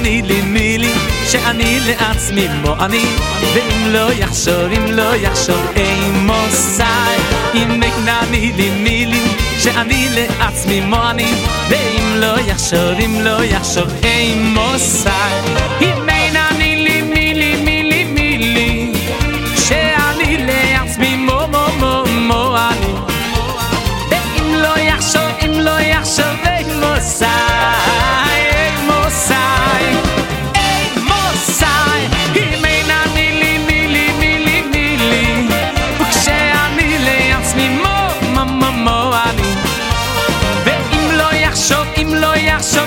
אני לי מילי שאני לעצמי מו אני ואם לא יחשוב מוסאי אם נעני לי מילי שאני לעצמי מו אני ואם לא יחשוב מוסאי אם נעני לי מילי שאני לעצמי מו אני ואם לא יחשוב מוסאי אם נעני לי מילי וכשאני לעצמי מו אני ואם לא יחשוב